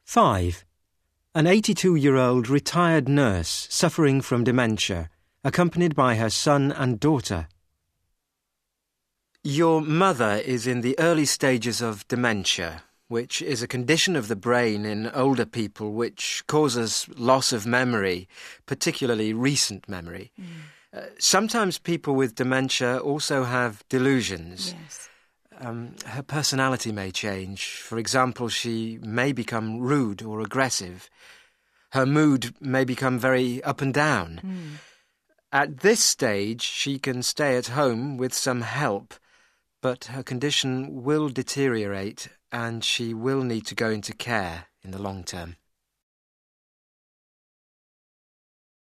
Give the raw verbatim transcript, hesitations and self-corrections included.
five. An eighty-two-year-old retired nurse suffering from dementia, accompanied by her son and daughter. Your mother is in the early stages of dementia, which is a condition of the brain in older people which causes loss of memory, particularly recent memory. Mm. Uh, sometimes people with dementia also have delusions. Yes. Um, her personality may change. For example, she may become rude or aggressive. Her mood may become very up and down. Mm. At this stage, she can stay at home with some help, but her condition will deteriorate and she will need to go into care in the long term.